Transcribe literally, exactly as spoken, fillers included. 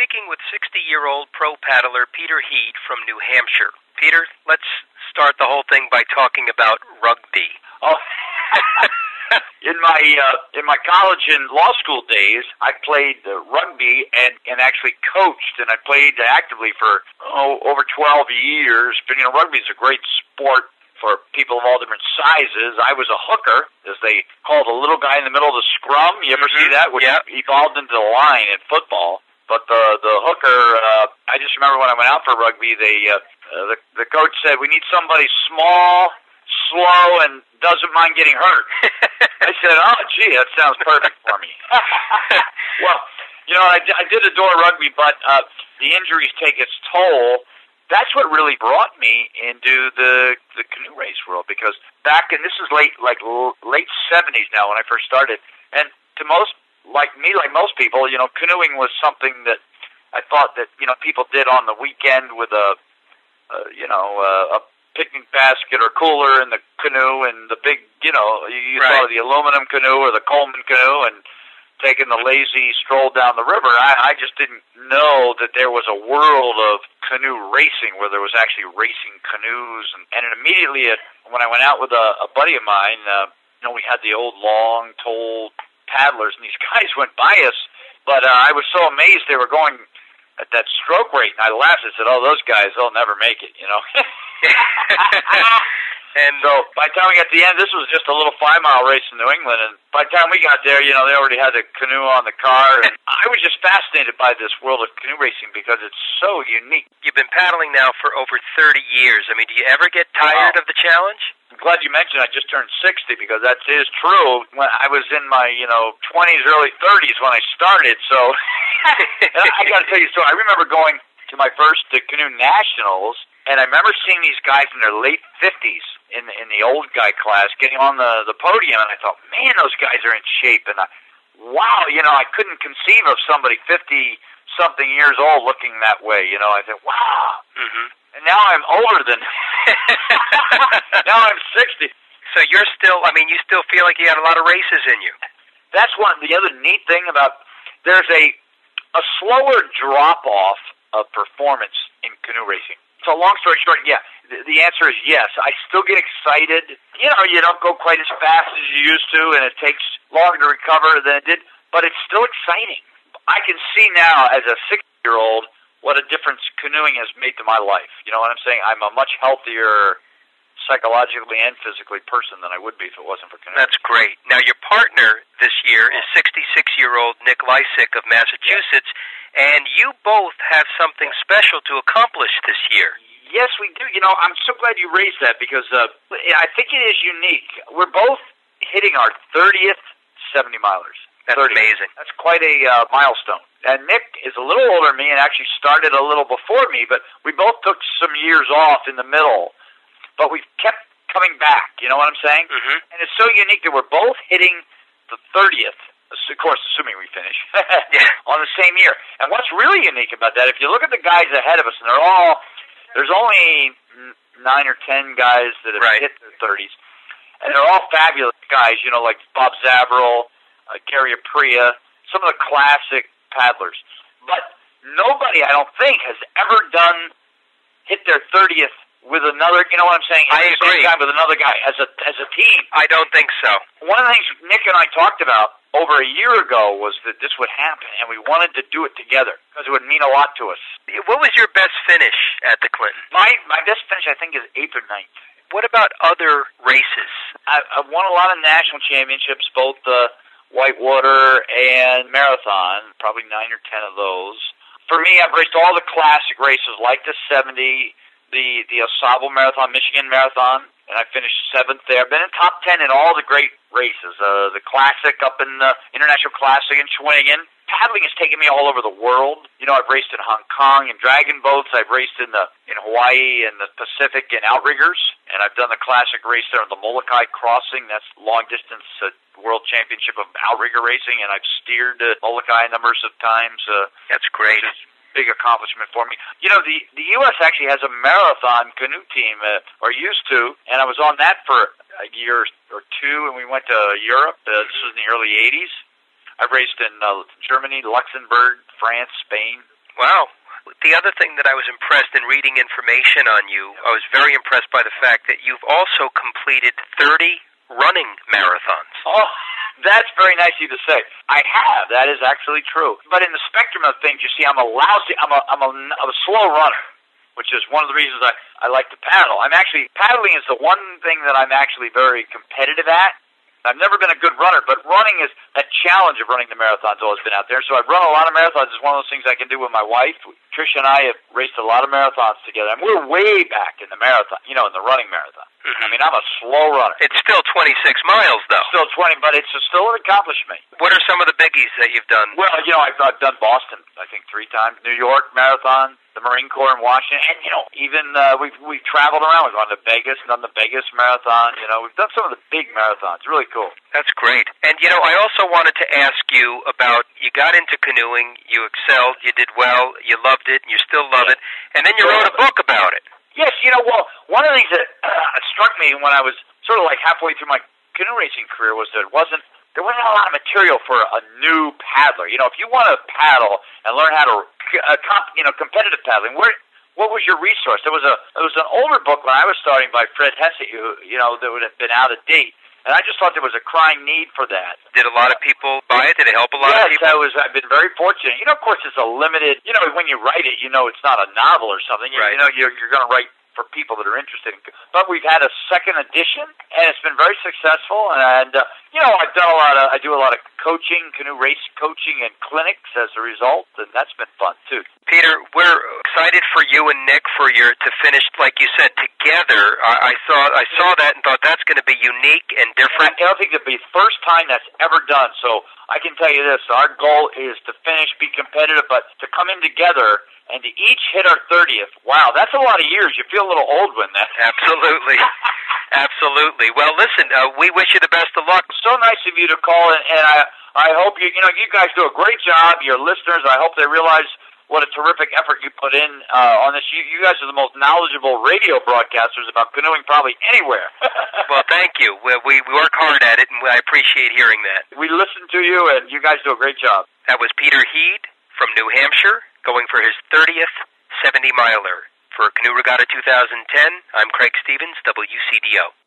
speaking with sixty-year-old pro paddler Peter Heed from New Hampshire. Peter, let's start the whole thing by talking about rugby. Oh, in my uh, in my college and law school days, I played uh, rugby and, and actually coached, and I played actively for oh, over twelve years. But, you know, rugby is a great sport for people of all different sizes. I was a hooker, as they call the little guy in the middle of the scrum. You ever mm-hmm. see that? Which yeah. evolved into the line in football. But the the hooker, uh, I just remember when I went out for rugby, they uh, uh, the the coach said, we need somebody small, slow, and doesn't mind getting hurt. I said, oh, gee, that sounds perfect for me. Well, you know, I, I did adore rugby, but uh, the injuries take its toll. That's what really brought me into the the canoe race world, because back in, this is late, like l- late seventies now when I first started, and to most, like me, like most people, you know, canoeing was something that I thought that, you know, people did on the weekend with a, uh, you know, uh, a picnic basket or cooler in the canoe and the big, you know, you right. saw the aluminum canoe or the Coleman canoe and taking the lazy stroll down the river. I, I just didn't know that there was a world of canoe racing where there was actually racing canoes. And, and it immediately, uh, when I went out with a, a buddy of mine, uh, you know, we had the old long, tall paddlers, and these guys went by us, but uh, I was so amazed they were going at that stroke rate, and I laughed and said, oh, those guys, they'll never make it, you know. And so by the time we got to the end, this was just a little five-mile race in New England, and by the time we got there, you know, they already had the canoe on the car, and I was just fascinated by this world of canoe racing because it's so unique. You've been paddling now for over thirty years. I mean, do you ever get tired wow. of the challenge? I'm glad you mentioned I just turned sixty, because that is true. When I was in my, you know, twenties, early thirties when I started, so and I, I got to tell you a story. I remember going to my first uh, canoe nationals, and I remember seeing these guys in their late fifties in the, in the old guy class getting on the, the podium, and I thought, man, those guys are in shape. And I, wow, you know, I couldn't conceive of somebody fifty-something years old looking that way. You know, I said, wow. Mm-hmm. And now I'm older than, now I'm sixty. So you're still, I mean, you still feel like you got a lot of races in you. That's one, the other neat thing about, there's a, a slower drop-off of performance in canoe racing. So long story short, yeah, the, the answer is yes. I still get excited. You know, you don't go quite as fast as you used to, and it takes longer to recover than it did, but it's still exciting. I can see now, as a sixty-year-old, what a difference canoeing has made to my life. You know what I'm saying? I'm a much healthier psychologically and physically person than I would be if it wasn't for canoeing. That's great. Now, your partner this year is sixty-six-year-old Nick Lysick of Massachusetts, and you both have something special to accomplish this year. Yes, we do. You know, I'm so glad you raised that, because uh, I think it is unique. We're both hitting our thirtieth seventy-milers. That's thirty. Amazing. That's quite a uh, milestone. And Nick is a little older than me and actually started a little before me, but we both took some years off in the middle. But we've kept coming back, you know what I'm saying? Mm-hmm. And it's so unique that we're both hitting the thirtieth, of course, assuming we finish, yeah. on the same year. And what's really unique about that, if you look at the guys ahead of us, and they're all, there's only nine or ten guys that have right. hit their thirties, and they're all fabulous guys, you know, like Bob Zavril, uh, Gary Apria, some of the classic paddlers. But nobody, I don't think, has ever done, hit their thirtieth with another, you know what I'm saying? I At the agree. Same time with another guy, as a as a team. I don't think so. One of the things Nick and I talked about over a year ago was that this would happen, and we wanted to do it together, because it would mean a lot to us. What was your best finish at the Clinton? My my best finish, I think, is eighth or ninth. What about other races? I, I've won a lot of national championships, both the whitewater and marathon, probably nine or ten of those. For me, I've raced all the classic races, like the seventy, the the Osable Marathon, Michigan Marathon, and I finished seventh there. I've been in top ten in all the great races. Uh, the Classic up in the International Classic in Shawinigan. Paddling has taken me all over the world. You know, I've raced in Hong Kong in dragon boats. I've raced in the in Hawaii and the Pacific in outriggers, and I've done the classic race there on the Molokai Crossing. That's long distance uh, world championship of outrigger racing, and I've steered uh, Molokai numbers of times. Uh, That's great. Big accomplishment for me. You know, the the U S actually has a marathon canoe team, uh, or used to, and I was on that for a year or two, and we went to Europe. Uh, this was in the early eighties. I've raced in uh, Germany, Luxembourg, France, Spain. Wow. The other thing that I was impressed in reading information on you, I was very impressed by the fact that you've also completed thirty running marathons. Oh, that's very nice of you to say. I have. That is actually true. But in the spectrum of things, you see, I'm a lousy, I'm a, I'm a, I'm a slow runner, which is one of the reasons I, I like to paddle. I'm actually, paddling is the one thing that I'm actually very competitive at. I've never been a good runner, but running is that challenge of running the marathon's always been out there. So I've run a lot of marathons. It's one of those things I can do with my wife. Tricia and I have raced a lot of marathons together, and we're way back in the marathon, you know, in the running marathon. Mm-hmm. I mean, I'm a slow runner. It's still twenty-six miles, though. It's still twenty, but it's still an accomplishment. What are some of the biggies that you've done? Well, you know, I've, I've done Boston, I think, three times. New York Marathon, the Marine Corps in Washington, and, you know, even uh, we've, we've traveled around. We've gone to Vegas, done the Vegas Marathon. You know, we've done some of the big marathons. Really cool. That's great. And, you know, I also wanted to ask you about, you got into canoeing, you excelled, you did well, you loved it, and you still love it, and then you wrote a book about it. Yes, you know, well, one of the things that uh, struck me when I was sort of like halfway through my canoe racing career was that it wasn't, there wasn't a lot of material for a new paddler. You know, if you want to paddle and learn how to, uh, comp, you know, competitive paddling, where, what was your resource? There was a, there was an older book when I was starting by Fred Hesse, who, you know, that would have been out of date. And I just thought there was a crying need for that. Did a lot of people buy it? Did it help a lot yes, of people? Yes, I was, I've been very fortunate. You know, of course, it's a limited, you know, when you write it, you know it's not a novel or something. You, right. you know, you're, you're going to write for people that are interested in, but we've had a second edition, and it's been very successful. And uh, you know, I've done a lot of, I do a lot of coaching, canoe race coaching, and clinics as a result, and that's been fun too. Peter, we're excited for you and Nick for your to finish, like you said, together. I, I saw, I saw that and thought that's going to be unique and different. And I don't think it'll be the first time that's ever done. So I can tell you this: our goal is to finish, be competitive, but to come in together. And to each hit our thirtieth. Wow, that's a lot of years. You feel a little old when that. Absolutely. Absolutely. Well, listen, uh, we wish you the best of luck. So nice of you to call, and, and I I hope you, you know, you guys do a great job. Your listeners, I hope they realize what a terrific effort you put in uh, on this. You, you guys are the most knowledgeable radio broadcasters about canoeing probably anywhere. Well, thank you. We, we work hard at it, and I appreciate hearing that. We listen to you, and you guys do a great job. That was Peter Heed from New Hampshire, going for his thirtieth seventy-miler. For Canoe Regatta two thousand ten, I'm Craig Stevens, W C D O.